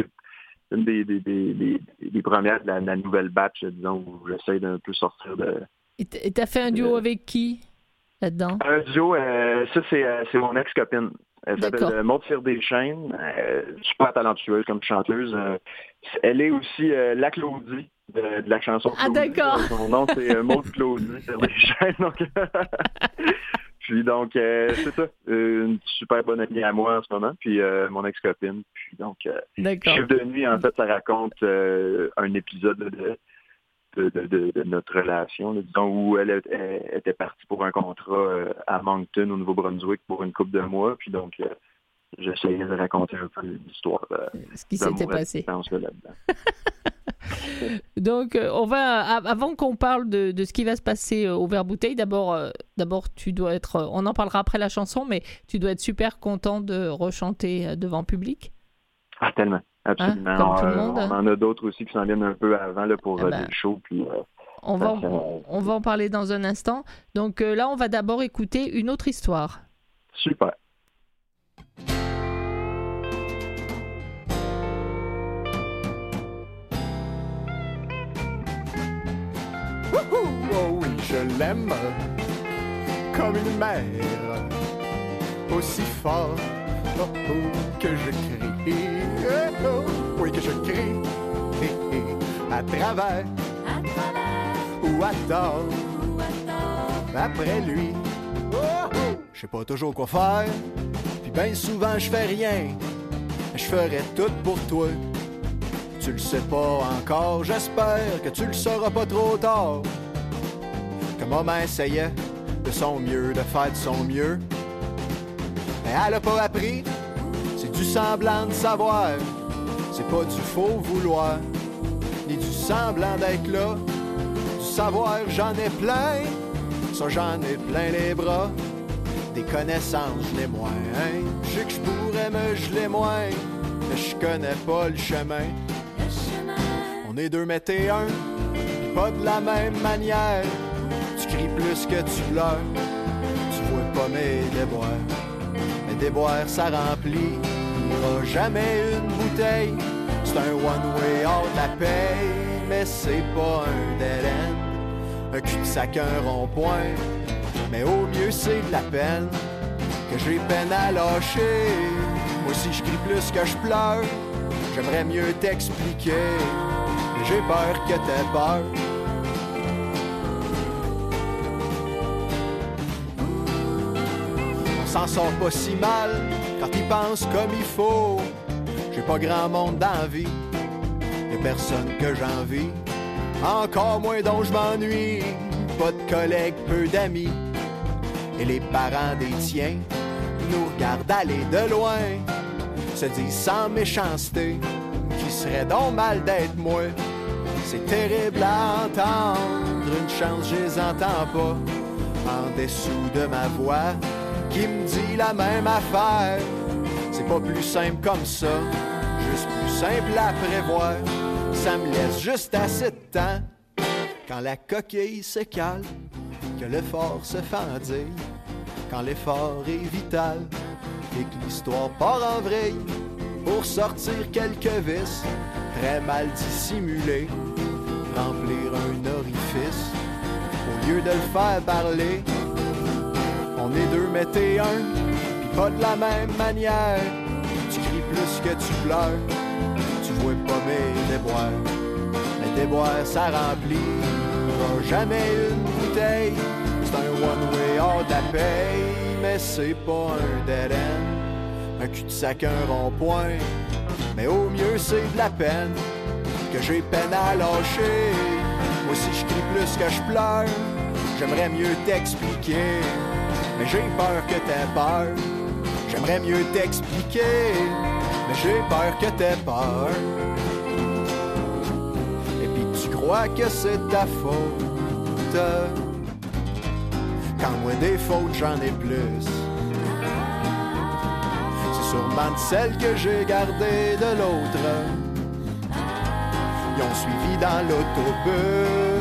des premières de la nouvelle batch, disons, où j'essaie d'un peu sortir de...
Et t'as fait un duo avec qui là-dedans?
Un duo, ça c'est mon ex-copine. Elle s'appelle Maud Firdet-Chêne, super talentueuse comme chanteuse. Elle est aussi la Claudie de la chanson Claudie.
Ah d'accord.
Son nom c'est Maud Claudie Firdet-Chêne. Donc... Puis donc, c'est ça, une super bonne amie à moi en ce moment, puis mon ex-copine. Puis donc, Chef de nuit, en fait, ça raconte un épisode de notre relation, là, disons, où elle était partie pour un contrat à Moncton, au Nouveau-Brunswick, pour une couple de mois. Puis donc, j'essayais de raconter un peu l'histoire
ce qui s'était passé.
Là-dedans.
Donc, avant qu'on parle de ce qui va se passer au Verre-Bouteille, d'abord, tu dois être, on en parlera après la chanson, mais tu dois être super content de rechanter devant public.
Ah, tellement. Absolument.
Hein, comme tout le monde.
On en a d'autres aussi qui s'en viennent un peu avant là, pour des shows. Puis,
on va en parler dans un instant. Donc là, on va d'abord écouter une autre histoire.
Super.
Oh oui, je l'aime comme une mère, aussi fort que je crie. Oh, oui, que je crie à travers ou à tort. Après lui, je sais pas toujours quoi faire, puis ben souvent je fais rien. Je ferais tout pour toi. Tu le sais pas encore, j'espère que tu le sauras pas trop tard. Que maman essayait de son mieux, de faire de son mieux. Mais elle a pas appris, c'est du semblant de savoir. C'est pas du faux vouloir, ni du semblant d'être là. Du savoir, j'en ai plein, ça j'en ai plein les bras. Des connaissances, je l'ai moins. Je sais que je pourrais me geler moins, mais je connais pas le chemin. On est deux, mais t'es un, pas de la même manière. Tu cries plus que tu pleures, tu vois pas mes déboires. déboire, ça remplira jamais une bouteille. C'est un one-way hors de la paye, mais c'est pas un dead end. Un cul-de-sac, un rond-point, mais au mieux c'est de la peine que j'ai peine à lâcher. Moi si je crie plus que je pleure, j'aimerais mieux t'expliquer, mais j'ai peur que t'aies peur. On s'en sort pas si mal quand il pense comme il faut. J'ai pas grand monde d'envie, y'a personne que j'envie, encore moins dont je m'ennuie. Pas de collègues, peu d'amis, et les parents des tiens nous regardent aller de loin, se disent sans méchanceté qui serait donc mal d'être moi. C'est terrible à entendre, une chance je les entends pas, en dessous de ma voix qui me dit la même affaire. C'est pas plus simple comme ça, juste plus simple à prévoir. Ça me laisse juste assez de temps, quand la coquille se calme, que l'effort se fendille, quand l'effort est vital, et que l'histoire part en vrille, pour sortir quelques vices, très mal dissimulés, remplir un orifice, au lieu de le faire parler. On est deux, mais t'es un, pis pas de la même manière. Tu cries plus que tu pleures, tu vois pas mes déboires. Mais déboire, ça remplira jamais une bouteille. C'est un one-way hors de la paye, mais c'est pas un dead end. Un cul-de-sac, un rond-point, mais au mieux c'est de la peine que j'ai peine à lâcher. Moi si je crie plus que je pleure, j'aimerais mieux t'expliquer, mais j'ai peur que t'aies peur. J'aimerais mieux t'expliquer, mais j'ai peur que t'aies peur. Et puis tu crois que c'est ta faute, quand moi des fautes j'en ai plus. C'est sûrement de celle que j'ai gardée de l'autre. Ils ont suivi dans l'autobus.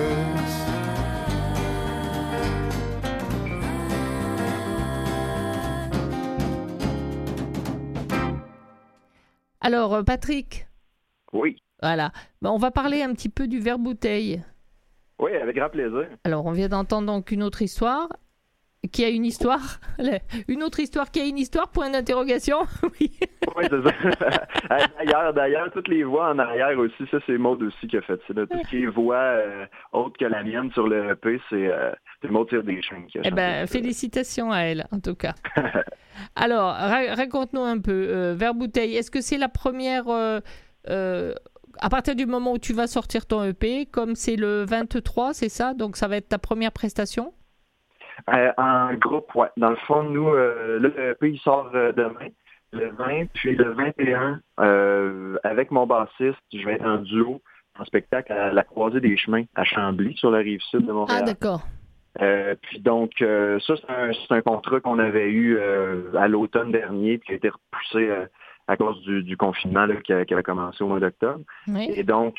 Alors, Patrick.
Oui.
Voilà. Ben, on va parler un petit peu du verre bouteille.
Oui, avec grand plaisir.
Alors, on vient d'entendre donc une autre histoire qui a une histoire. Une autre histoire qui a une histoire, point d'interrogation. Oui.
Oui, c'est ça. D'ailleurs, toutes les voix en arrière aussi, ça, c'est Maud aussi qui a fait ça. Là. Tout ce qui est voix autre que la mienne sur le EP, c'est Maud Tire-Deschênes qui a chanté.
Ben, félicitations à elle, en tout cas. Alors, raconte-nous un peu. Verre bouteille, est-ce que c'est la première... à partir du moment où tu vas sortir ton EP, comme c'est le 23, c'est ça? Donc, ça va être ta première prestation?
En groupe, ouais. Dans le fond, nous, le EP, il sort demain, le 20, puis le 21, avec mon bassiste, je vais être en duo, en spectacle à la Croisée des Chemins, à Chambly, sur la rive sud de Montréal.
Ah, d'accord.
Puis donc, ça, c'est un contrat qu'on avait eu à l'automne dernier, puis qui a été repoussé à cause du confinement là, qui avait commencé au mois d'octobre.
Oui.
Et donc,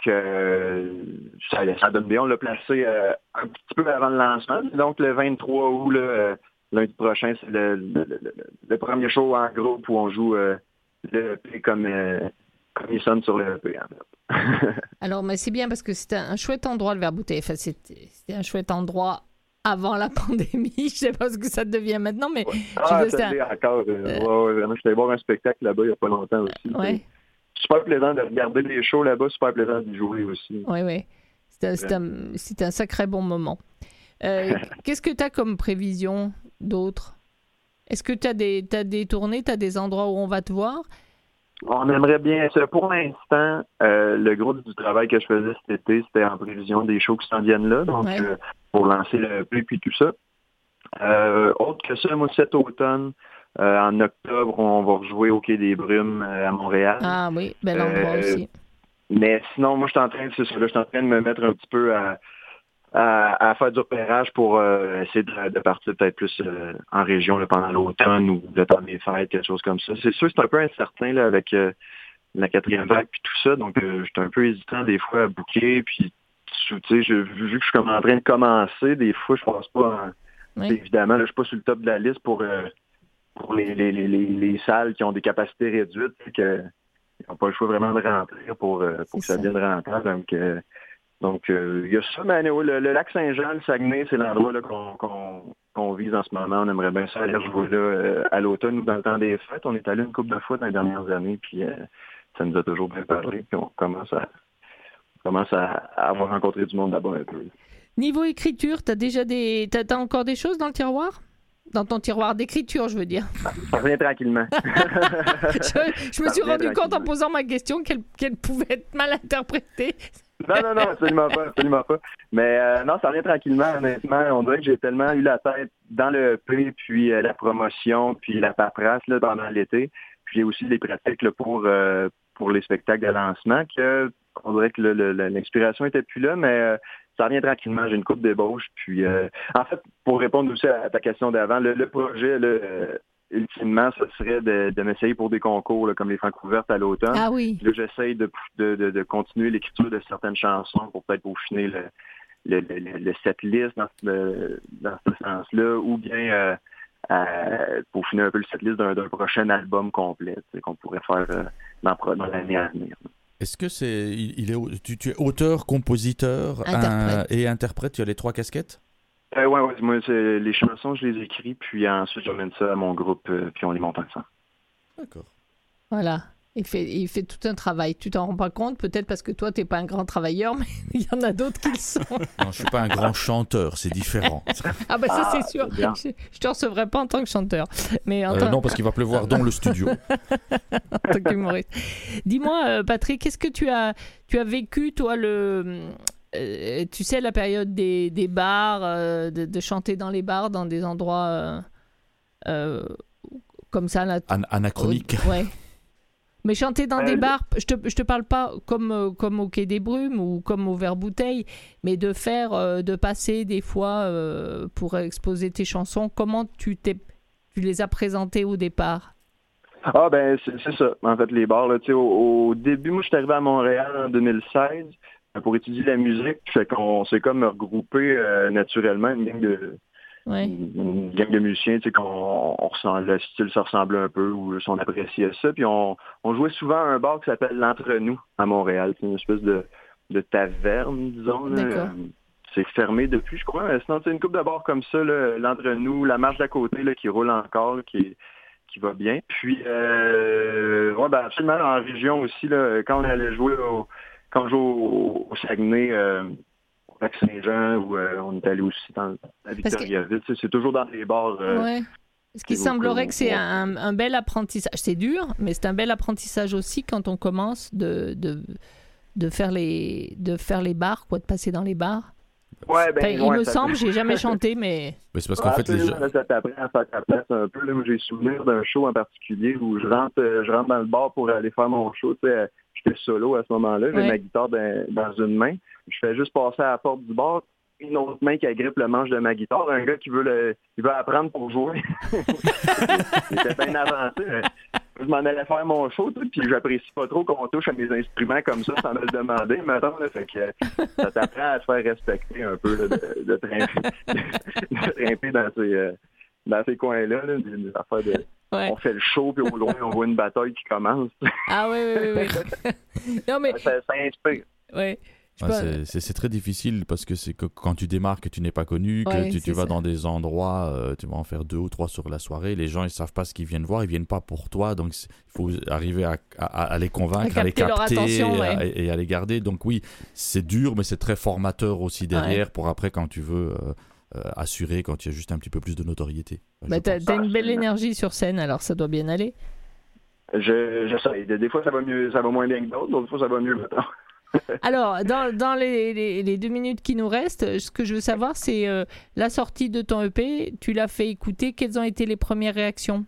ça donne bien. On l'a placé un petit peu avant le lancement. Donc, le 23 août, là, lundi prochain, c'est le premier show en groupe où on joue le EP comme il sonne sur le EP, en fait. Alors,
mais c'est bien parce que c'était un chouette endroit, le verre bouteille. Enfin, c'était un chouette endroit avant la pandémie. Je sais pas ce que ça devient maintenant, mais...
Ouais. Ça l'est encore. Vraiment, j'étais voir un spectacle là-bas il n'y a pas longtemps aussi.
Ouais.
Super plaisant de regarder les shows là-bas, super plaisant d'y jouer aussi.
Oui. C'est un sacré bon moment. Qu'est-ce que tu as comme prévision d'autres? Est-ce que tu as des tournées, tu as des endroits où on va te voir?
On aimerait bien ça. Pour l'instant, le gros du travail que je faisais cet été, c'était en prévision des shows qui s'en viennent là, donc pour lancer le EP puis tout ça. Autre que ça, moi, cet automne, en octobre, on va rejouer au Quai des Brumes à Montréal.
Ah oui, bel endroit aussi.
Mais sinon, moi, je suis en train de me mettre un petit peu à faire du repérage pour essayer de partir peut-être plus en région là, pendant l'automne ou le temps des fêtes, quelque chose comme ça. C'est sûr, c'est un peu incertain là, avec la 4e vague puis tout ça, donc j'étais un peu hésitant des fois à booker, puis tu sais, vu que je suis comme en train de commencer, des fois je pense pas évidemment, là, je suis pas sur le top de la liste pour pour les salles qui ont des capacités réduites, c'est que ils n'ont pas le choix vraiment de rentrer pour que ça devienne rentable. Donc, il y a ça, mais le lac Saint-Jean, le Saguenay, c'est l'endroit là, qu'on vise en ce moment. On aimerait bien ça aller jouer là à l'automne ou dans le temps des fêtes. On est allé une couple de fois dans les dernières années, puis ça nous a toujours bien parlé. Puis on commence à avoir rencontré du monde là-bas un peu.
Niveau écriture, t'as encore des choses dans le tiroir? Dans ton tiroir d'écriture, je veux dire.
Ça revient tranquillement.
je me suis rendu compte en posant ma question qu'elle pouvait être mal interprétée.
Non, absolument pas. Mais non, ça revient tranquillement, honnêtement. On dirait que j'ai tellement eu la tête dans le EP, puis la promotion, puis la paperasse là, pendant l'été. Puis j'ai aussi des pratiques là, pour les spectacles de lancement, que on dirait que l'inspiration était plus là, mais ça revient tranquillement. J'ai une coupe d'ébauche. Puis en fait, pour répondre aussi à ta question d'avant, le projet, ultimement, ce serait de m'essayer pour des concours là, comme les Francouvertes à l'automne.
Ah oui.
Là, j'essaye de continuer l'écriture de certaines chansons pour peut-être peaufiner le setlist dans ce sens-là, ou bien peaufiner un peu le setlist d'un prochain album complet qu'on pourrait faire dans l'année à venir.
Est-ce que tu es auteur, compositeur et interprète? Tu as les 3 casquettes?
Ouais, moi, les chansons, je les écris, puis ensuite, j'emmène ça à mon groupe, puis on les monte ensemble.
D'accord.
Voilà. Il fait tout un travail. Tu t'en rends pas compte, peut-être parce que toi, t'es pas un grand travailleur, mais il y en a d'autres qui le sont.
Non, je suis pas un grand chanteur, c'est différent.
Ah bah ça, c'est sûr. Je te recevrai pas en tant que chanteur. Mais
non, parce qu'il va pleuvoir dans le studio.
En tant qu'humoriste. Dis-moi, Patrick, qu'est-ce que tu as vécu, toi, tu sais, la période des bars, de chanter dans les bars, dans des endroits comme ça.
Anachronique.
Ouais. Mais chanter dans des bars, je te parle pas comme au Quai des Brumes ou comme au Vert-Bouteille, mais de passer des fois pour exposer tes chansons. Comment tu les as présentées au départ?
Ah ben c'est ça. En fait, les bars, là, au début, moi je suis arrivé à Montréal en 2016 pour étudier la musique. Fait qu'on s'est comme regroupé naturellement une gang de musiciens, le style se ressemblait un peu, ou on appréciait ça. Puis on jouait souvent à un bar qui s'appelle l'Entre-nous à Montréal. C'est une espèce de taverne, disons. Là. C'est fermé depuis, je crois. Sinon, c'est une couple de bars comme ça, là, l'Entre-nous, la marche d'à côté là, qui roule encore, là, qui va bien. Puis, absolument, en région aussi, là, quand on allait jouer quand on joue au Saguenay, au lac Saint-Jean, où on est allé aussi dans la Victoriaville, c'est toujours dans les bars.
Ouais. Ce qui semblerait que c'est un bel apprentissage. C'est dur, mais c'est un bel apprentissage aussi quand on commence de faire les bars, de passer dans les bars.
Ouais,
il me semble, j'ai jamais chanté, mais
c'est parce qu'en fait, les gens...
Ça t'apprend à faire ta place un peu. Là, moi, j'ai souvenir d'un show en particulier où je rentre dans le bar pour aller faire mon show. J'étais solo à ce moment-là. J'ai ma guitare dans une main. Je fais juste passer à la porte du bar. Une autre main qui agrippe le manche de ma guitare. Un gars qui veut apprendre pour jouer. J'étais bien avancé. Je m'en allais faire mon show, puis j'apprécie pas trop qu'on touche à mes instruments comme ça sans me le demander. Maintenant, là, fait que ça t'apprend à se faire respecter un peu, là, de trimper dans ces coins-là, là, des affaires de... Ouais. On fait le show, puis au loin, on voit une bataille qui commence.
Ah oui. Non, mais...
Ça inspire.
Oui.
C'est très difficile parce que c'est que quand tu démarres, que tu n'es pas connu, que tu vas dans des endroits, tu vas en faire 2 ou 3 sur la soirée, les gens ils savent pas ce qu'ils viennent voir, ils viennent pas pour toi, donc il faut arriver à les convaincre, à les capter et à les garder. Donc oui, c'est dur, mais c'est très formateur aussi derrière pour après quand tu veux assurer, quand tu as juste un petit peu plus de notoriété.
T'as une belle énergie sur scène, alors ça doit bien aller.
J'essaie. Des fois ça va mieux, ça va moins bien que d'autres fois ça va mieux maintenant.
Alors, dans les 2 minutes qui nous restent, ce que je veux savoir, c'est la sortie de ton EP, tu l'as fait écouter, quelles ont été les premières réactions?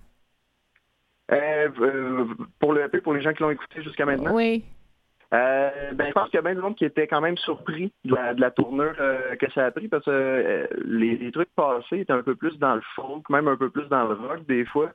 Pour le EP, pour les gens qui l'ont écouté jusqu'à maintenant?
Oui.
Je pense qu'il y a bien du monde qui était quand même surpris de la tournure que ça a pris, parce que les trucs passés étaient un peu plus dans le folk, même un peu plus dans le rock des fois.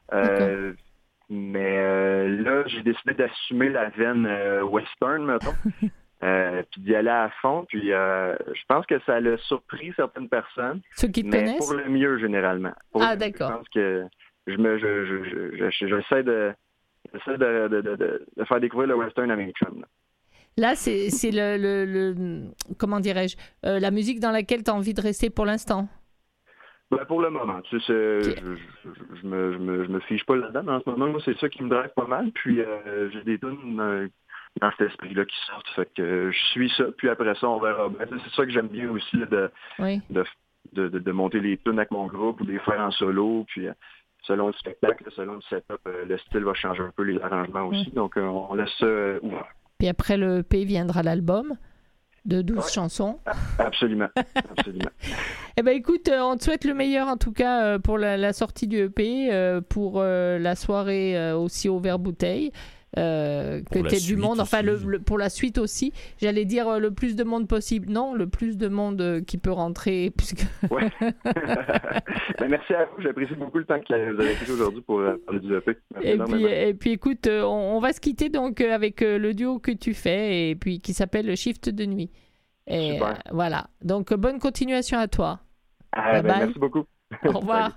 Mais là, j'ai décidé d'assumer la veine western, mettons, puis d'y aller à fond. Puis je pense que ça l'a surpris certaines personnes.
Ceux qui te connaissent?
Pour le mieux, généralement.
D'accord.
Je pense que j'essaie de faire découvrir le western à mes chums.
Là, c'est le comment dirais-je, la musique dans laquelle tu as envie de rester pour l'instant.
Ben, pour le moment, tu sais, je me fiche pas là-dedans. En ce moment, moi, c'est ça qui me drive pas mal. Puis j'ai des tunes dans cet esprit-là qui sortent. Fait que je suis ça. Puis après ça, on verra. Ben, c'est ça que j'aime bien aussi, là, de monter les tunes avec mon groupe ou de les faire en solo. Puis selon le spectacle, selon le setup, le style va changer un peu, les arrangements aussi. Donc on laisse ça ouvert.
Puis après le EP viendra l'album de 12 chansons.
Absolument.
Eh ben écoute, on te souhaite le meilleur en tout cas pour la sortie du EP, pour la soirée aussi au Verre-Bouteille. Que tu aies du monde, enfin pour la suite aussi, j'allais dire le plus de monde possible. Non, le plus de monde qui peut rentrer. Puisque...
Ouais. Ben, merci à vous, j'apprécie beaucoup le temps que vous avez pris aujourd'hui pour parler du EP.
Et puis écoute, on va se quitter donc avec le duo que tu fais et puis qui s'appelle le Shift de nuit. Et voilà, donc bonne continuation à toi. Bye bye.
Merci beaucoup.
Au revoir.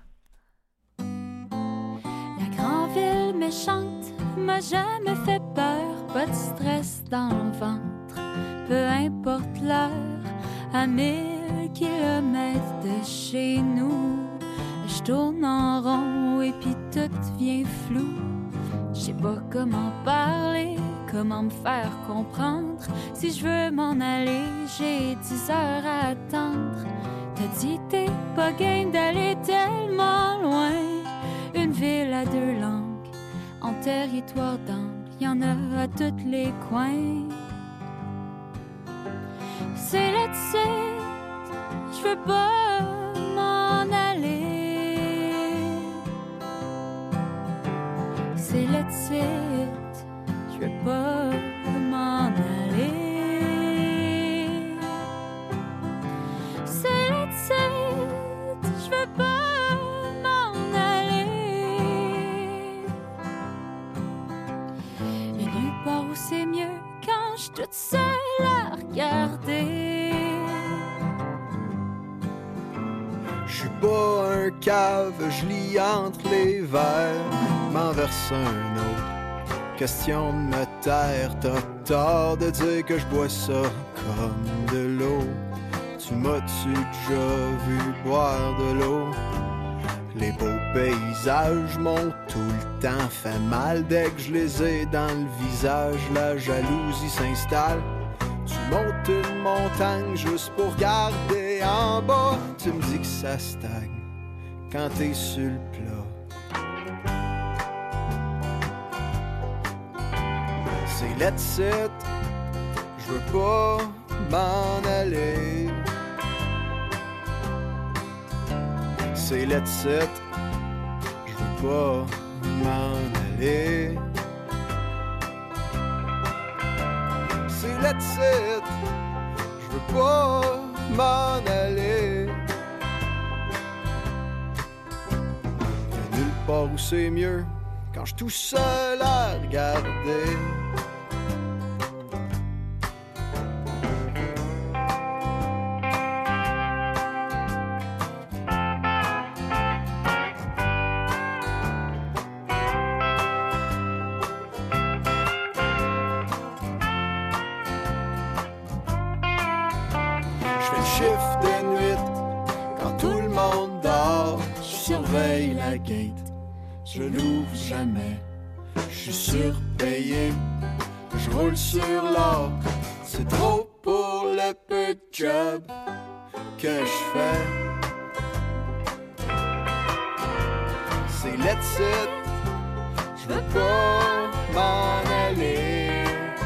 La grande ville méchante m'a jamais fait peur, pas de stress dans le ventre, peu importe l'heure, à 1000 kilomètres de chez nous, je tourne en rond et puis tout devient flou, je sais pas comment parler, comment me faire comprendre, si je veux m'en aller, j'ai 10 heures à attendre, t'as dit t'es pas game d'aller tellement loin, une ville à 2 langues, en territoire d'angle, y'en a à tous les coins. C'est là-dessus, je veux pas m'en aller. C'est là-dessus, je veux pas m'en aller. C'est là-dessus, je veux pas. C'est mieux quand je suis toute seule à regarder.
Je suis pas un cave, je lis entre les vers, m'en verse un autre. Question de me taire, t'as tort de dire que je bois ça comme de l'eau. Tu m'as-tu déjà vu boire de l'eau? Les beaux paysages m'ont tout le temps fait mal. Dès que je les ai dans le visage, la jalousie s'installe. Tu montes une montagne juste pour regarder en bas. Tu me dis que ça stagne quand t'es sur le plat. C'est let's it, je veux pas m'en aller. C'est let's it, je veux pas m'en aller. C'est let's it, je veux pas m'en aller. Y'a nulle part où c'est mieux quand je suis tout seul à regarder. Chiffre de nuit, quand tout le monde dort, je surveille la gate, je l'ouvre jamais, je suis surpayé, je roule sur l'or, c'est trop pour le peu de job que je fais. C'est let's it, je veux pas m'en aller.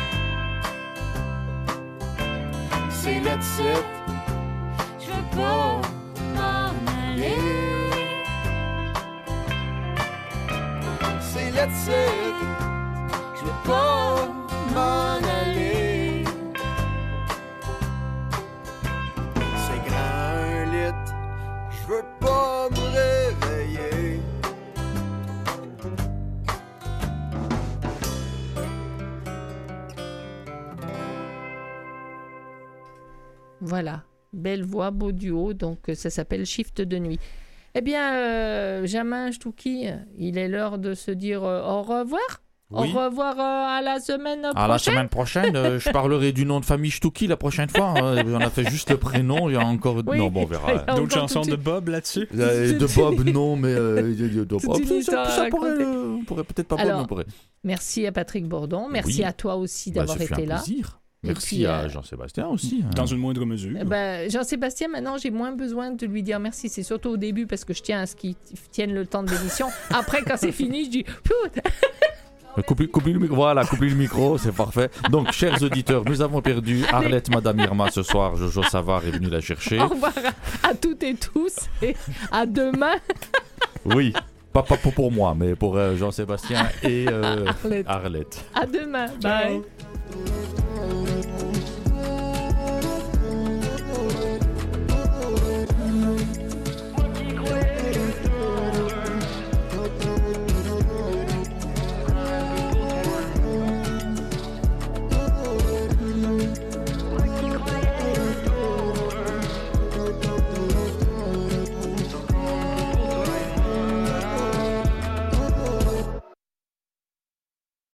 C'est let's it, pas m'en aller. C'est let's it, je veux pas m'en aller. C'est grand un lit, je veux pas me réveiller.
Voilà. Belle voix, beau duo, donc ça s'appelle Shift de nuit. Eh bien, Jamin Stouki, il est l'heure de se dire au revoir.
Oui.
Au revoir à la semaine prochaine.
À la semaine prochaine, je parlerai du nom de famille Stouki la prochaine fois. On a fait juste le prénom, il y a encore...
Oui.
Non, bon, on verra.
Encore
D'autres
tout
chansons
de
de
suite.
Bob là-dessus?
De Bob, non, mais de Bob.
Toute une histoire à
Ça pourrait,
raconter.
on pourrait peut-être pas Bob,
Alors,
mais on pourrait.
Merci à Patrick Bourdon. Merci
Oui.
à toi aussi
Bah,
d'avoir
ça fait
été
un
là.
plaisir.
Et
Merci
puis,
à Jean-Sébastien aussi.
Dans une moindre mesure.
Jean-Sébastien, maintenant, j'ai moins besoin de lui dire merci. C'est surtout au début parce que je tiens à ce qu'il tienne le temps de l'émission. Après, quand c'est fini, je dis
Coupez le micro. Voilà, coupez le micro, c'est parfait. Donc, chers auditeurs, nous avons perdu Arlette Madame Irma ce soir. Jojo Savard est venu la chercher.
au revoir à toutes et tous et à demain.
Oui, pas pour moi, mais pour Jean-Sébastien et
Arlette.
Arlette.
À demain. Bye.